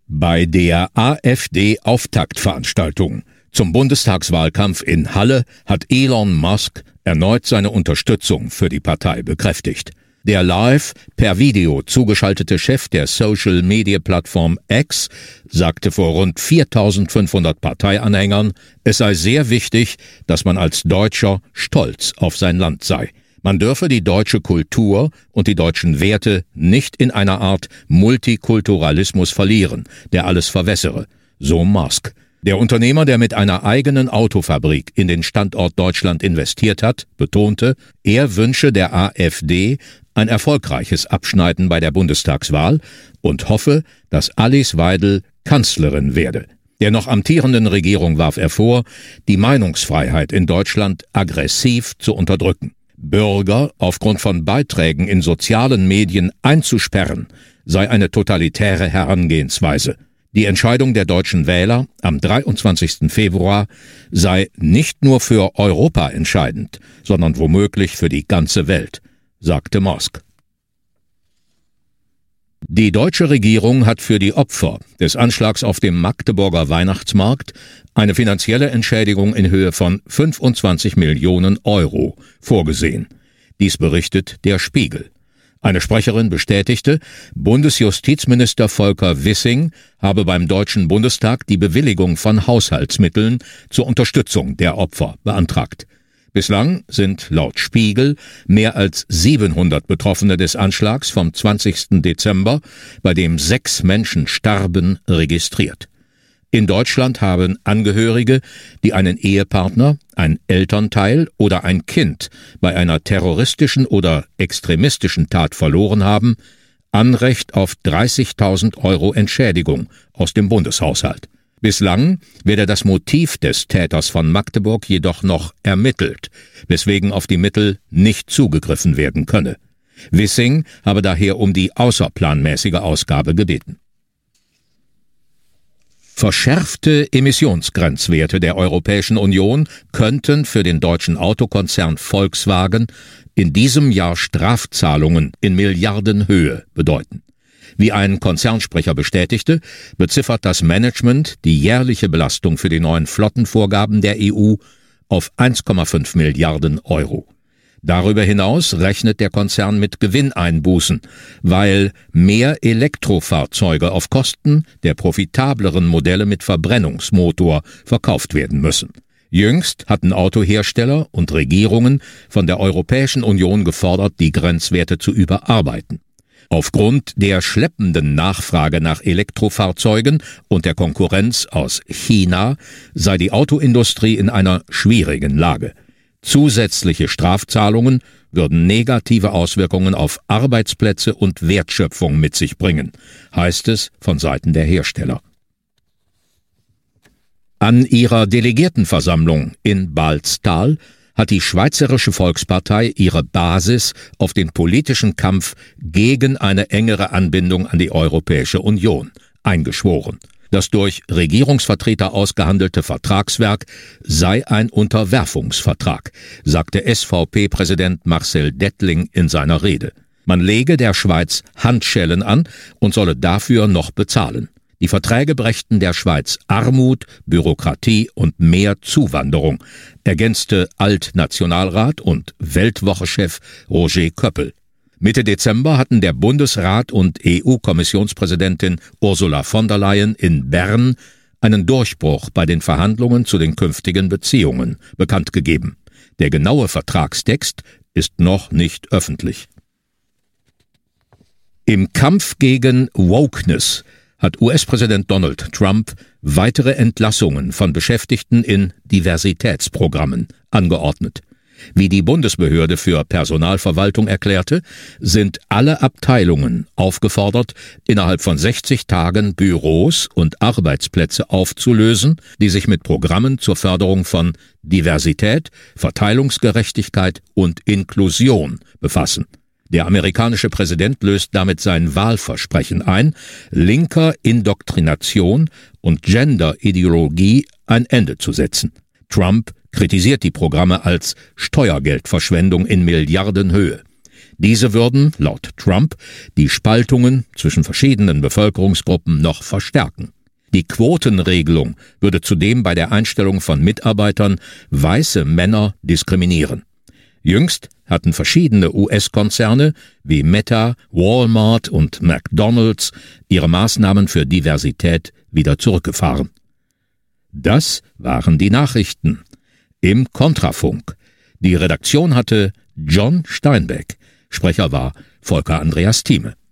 Bei der AfD-Auftaktveranstaltung zum Bundestagswahlkampf in Halle hat Elon Musk erneut seine Unterstützung für die Partei bekräftigt. Der live per Video zugeschaltete Chef der Social-Media-Plattform X sagte vor rund 4.500 Parteianhängern, es sei sehr wichtig, dass man als Deutscher stolz auf sein Land sei. Man dürfe die deutsche Kultur und die deutschen Werte nicht in einer Art Multikulturalismus verlieren, der alles verwässere, so Musk. Der Unternehmer, der mit einer eigenen Autofabrik in den Standort Deutschland investiert hat, betonte, er wünsche der AfD ein erfolgreiches Abschneiden bei der Bundestagswahl und hoffe, dass Alice Weidel Kanzlerin werde. Der noch amtierenden Regierung warf er vor, die Meinungsfreiheit in Deutschland aggressiv zu unterdrücken. Bürger aufgrund von Beiträgen in sozialen Medien einzusperren, sei eine totalitäre Herangehensweise. Die Entscheidung der deutschen Wähler am 23. Februar sei nicht nur für Europa entscheidend, sondern womöglich für die ganze Welt, sagte Musk. Die deutsche Regierung hat für die Opfer des Anschlags auf dem Magdeburger Weihnachtsmarkt eine finanzielle Entschädigung in Höhe von 25 Millionen Euro vorgesehen. Dies berichtet der Spiegel. Eine Sprecherin bestätigte, Bundesjustizminister Volker Wissing habe beim Deutschen Bundestag die Bewilligung von Haushaltsmitteln zur Unterstützung der Opfer beantragt. Bislang sind laut Spiegel mehr als 700 Betroffene des Anschlags vom 20. Dezember, bei dem 6 Menschen starben, registriert. In Deutschland haben Angehörige, die einen Ehepartner, ein Elternteil oder ein Kind bei einer terroristischen oder extremistischen Tat verloren haben, Anrecht auf 30.000 Euro Entschädigung aus dem Bundeshaushalt. Bislang werde das Motiv des Täters von Magdeburg jedoch noch ermittelt, weswegen auf die Mittel nicht zugegriffen werden könne. Wissing habe daher um die außerplanmäßige Ausgabe gebeten. Verschärfte Emissionsgrenzwerte der Europäischen Union könnten für den deutschen Autokonzern Volkswagen in diesem Jahr Strafzahlungen in Milliardenhöhe bedeuten. Wie ein Konzernsprecher bestätigte, beziffert das Management die jährliche Belastung für die neuen Flottenvorgaben der EU auf 1,5 Milliarden Euro. Darüber hinaus rechnet der Konzern mit Gewinneinbußen, weil mehr Elektrofahrzeuge auf Kosten der profitableren Modelle mit Verbrennungsmotor verkauft werden müssen. Jüngst hatten Autohersteller und Regierungen von der Europäischen Union gefordert, die Grenzwerte zu überarbeiten. Aufgrund der schleppenden Nachfrage nach Elektrofahrzeugen und der Konkurrenz aus China sei die Autoindustrie in einer schwierigen Lage. Zusätzliche Strafzahlungen würden negative Auswirkungen auf Arbeitsplätze und Wertschöpfung mit sich bringen, heißt es von Seiten der Hersteller. An ihrer Delegiertenversammlung in Balztal hat die Schweizerische Volkspartei ihre Basis auf den politischen Kampf gegen eine engere Anbindung an die Europäische Union eingeschworen. Das durch Regierungsvertreter ausgehandelte Vertragswerk sei ein Unterwerfungsvertrag, sagte SVP-Präsident Marcel Dettling in seiner Rede. Man lege der Schweiz Handschellen an und solle dafür noch bezahlen. Die Verträge brächten der Schweiz Armut, Bürokratie und mehr Zuwanderung, ergänzte Altnationalrat und Weltwoche-Chef Roger Köppel. Mitte Dezember hatten der Bundesrat und EU-Kommissionspräsidentin Ursula von der Leyen in Bern einen Durchbruch bei den Verhandlungen zu den künftigen Beziehungen bekannt gegeben. Der genaue Vertragstext ist noch nicht öffentlich. Im Kampf gegen Wokeness hat US-Präsident Donald Trump weitere Entlassungen von Beschäftigten in Diversitätsprogrammen angeordnet. Wie die Bundesbehörde für Personalverwaltung erklärte, sind alle Abteilungen aufgefordert, innerhalb von 60 Tagen Büros und Arbeitsplätze aufzulösen, die sich mit Programmen zur Förderung von Diversität, Verteilungsgerechtigkeit und Inklusion befassen. Der amerikanische Präsident löst damit sein Wahlversprechen ein, linker Indoktrination und Genderideologie ein Ende zu setzen. Trump kritisiert die Programme als Steuergeldverschwendung in Milliardenhöhe. Diese würden, laut Trump, die Spaltungen zwischen verschiedenen Bevölkerungsgruppen noch verstärken. Die Quotenregelung würde zudem bei der Einstellung von Mitarbeitern weiße Männer diskriminieren. Jüngst hatten verschiedene US-Konzerne wie Meta, Walmart und McDonald's ihre Maßnahmen für Diversität wieder zurückgefahren. Das waren die Nachrichten im Kontrafunk. Die Redaktion hatte John Steinbeck. Sprecher war Volker Andreas Thieme.